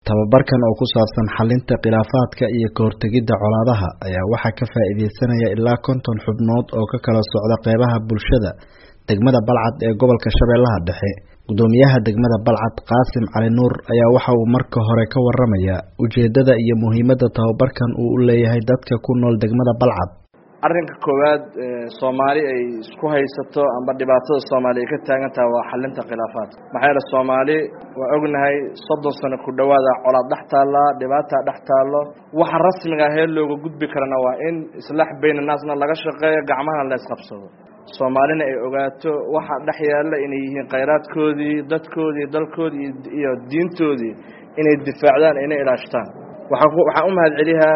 tababarkan oo ku saabsan xalinta khilaafaadka iyo ka hortagidda colaadaha ayaa waxaa ka faa'iideysanaya ilaa 50 xubnood oo ka kala socda qeybaha bulshada degmada Balcad ee gobolka Shabeellaha Dhexe. Gudoomiyaha degmada Balcad Qaasim Cali Nuur ayaa waxa uu marka hore ka waramaya ujeedada iyo muhiimadda tababarkan uu u leeyahay dadka ku nool degmada Balcad. arrinka koowaad Soomaali ay isku haysato amba dhibaatada Soomaaliya ka taagan tahay waa xalinta khilaafaadka. maxay Soomaali waa ognahay 30 sano ku dhawaada colaad dhaxtaala dhibaato dhaxtaalo waxa rasmiga ah ee looga gudbi karana waa in islaax bayna naasna laga shaqeeyo gacmaha la isqabsado. Soomaalina ay ogaato waxa dhaxyaala inay yihiin kheyraadkoodii dadkoodii dalkoodii iyo diintoodii inay difaacdaan inay ilaashtaan. waxa u mahad celiha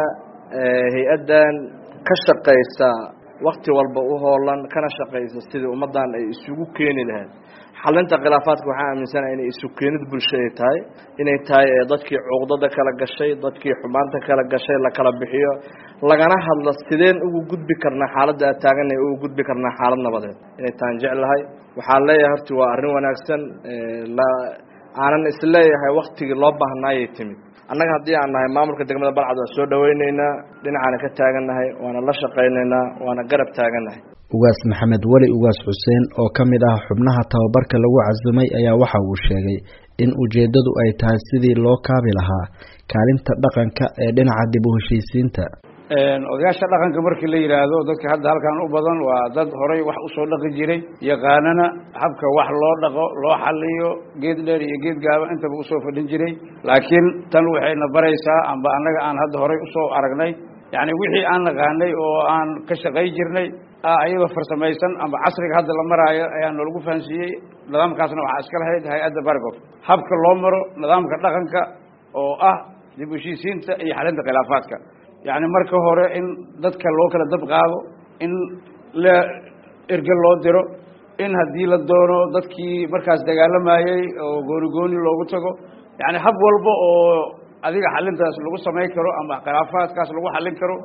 hay'adan ka shaqeysa waqti walba u hoolan kana shaqeysa sidii ummadan ay isugu keeni lahayd xalinta khilaafaadka. waxaan aaminsanahay inay isu keenid bulshada tahay inay tahay dadkii cuqdada kala gashay dadkii xumaanta kala gashay la kala bixiyo lagana hadlo sideen ugu gudbi karnaa xaaladda taagan ee ugu gudbi karnaa xaalad nabadeed inay taan jecelahay. waxaan leeyahay horti waa arrin wanaagsan la aanan isleeyahay waqtigii loo baahnaayay timid. annaga haddii aan nahay maamulka degmada Balcad waa soo dhaweyneynaa dhinacana ka taagannahay waana la shaqeyneynaa waana garab taagannahay. Ugaas Maxamed Wali Ugaas Xuseen oo kamid ah xubnaha tababarka lagu casumay ayaa waxa uu sheegay in ujeedadu ay tahay sidii loo kaabi lahaa kaalinta dhaqanka ee dhinaca dib u heshiisiinta. odayaasha dhaqanka markii la yiraahdo dadka hadda halkan u badan waa dad horay wax u soo dhaqi jiray yaqaanana habka wax loo dhaqo loo xalliyo geed dheer iyo geed gaaban intaba u soo fadhin jiray. laakiin tan waxayna baraysaa amba annaga aan hadda horay u soo aragnay yani wixii aan naqaanay oo aan ka shaqay jirnay ayada farsamaysan amba casriga hadda la maraayo ayaa lagu fahansiiyey. nidaamkaasna waxaa iska lahayd hay'adda Bargof habka loo maro nidaamka dhaqanka oo ah dib u heshiisiinta iyo xalinta khilaafaadka. يعني marka hore in dadka loo kala dab qaado in la ergal loo diro in hadii la doono dadkii markaas dagaalamayay oo gooni loogu tago yani hab walba oo adiga xalintaas lagu sameey karo ama khilaafaadkaas lagu xalin karo.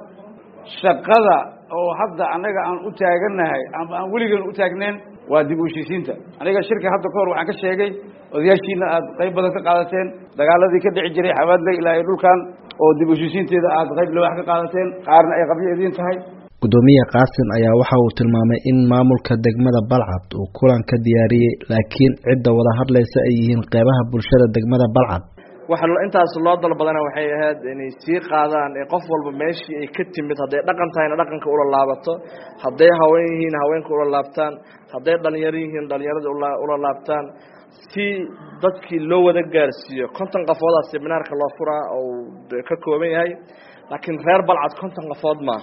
shaqada oo hadda anaga aan u taaganahay ama aan weligan u taagneen waa dib u heshiisiinta. aniga shirka hadda ka hor waxaan ka sheegay odayaashiina aad qayb badan ka qaadateen dagaaladii ka dhici jiray xawaadle ilaa dhulkan oo dib u heshiisiinteeda aad qayb wax ka qaadateen qaarna ay qabyeedin tahay. Gudoomiye Qaasim ayaa waxa uu tilmaamay in maamulka degmada Balcad uu kulan ka diyaariyay laakiin cidda wada hadlaysa ay yihiin qeybaha bulshada degmada Balcad. waxa intaas loo dalbadana waxay ahayd inay sii qaadaan qof walba meeshii ay ka timid haday dhaqan tahayna dhaqanka ula laabato haday haween yihiin haweenka ula laabtaan haday dhalinyaro yihiin dhalinyarada ula laabtaan si dadkii loo wada gaarsiiyo 50 qofooda seminaarka loo furaa oo ka kooban yahay laakiin reer Balcad 50 qofood ma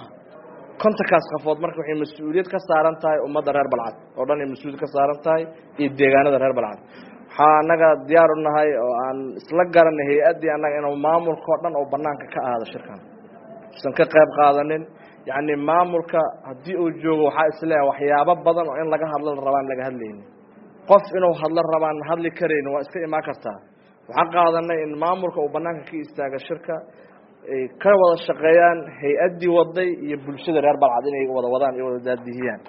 50 kaas qofood marka waxay mas'uuliyad ka saaran tahay ummadda reer Balcad oo dhan ay mas'uuliyad ka saaran tahay iyo deegaanada reer Balcad. anaga diyaar u nahay oo aan isla garanay hay'adii anaga inuu maamulka dhan oo banaanka ka aado shirkan san ka qayb qaadanin yani maamulka hadii uu joogo waxa isleeyahay waxyaabo badan oo in laga hadlo rabaan laga hadlaynin qof inuu hadlo rabaan hadli kareen waa iska imaan kartaa. waxaan qaadanay in maamulka uu banaanka ka istaaga shirka ay ka wada shaqeeyaan hay'adii waday iyo bulshada reer Balcad inay wada wadaan iyo wada daadiyaan.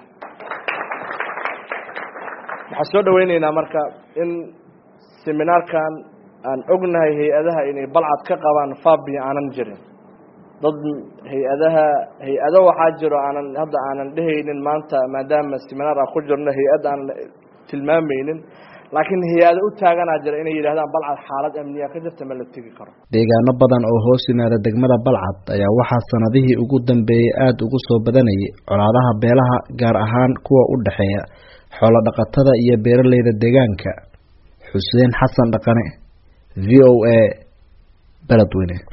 waxaan soo dhaweyneynaa marka in seminaarkan aan ognahay hay'adaha inay Balcad ka qabaan faabi aanan jirin dad hay'ado waxaa jiro aanan dhehaynin maanta maadaama seminar ku jirno hay'ad aan tilmaamaynin laakiin hay'ado u taagan jira inay yiraahdaan Balcad xaalad amniga ka jirta ma la tagi karo. deegaano badan oo hoos yimaada degmada Balcad ayaa waxaa sanadihii ugu dambeeyay aad ugu soo badanayay colaadaha beelaha gaar ahaan kuwa u dhaxeeya xoolo dhaqatada iyo beeralayda deegaanka. Xuseen Xasan Dhaqane VOA Beledweyne.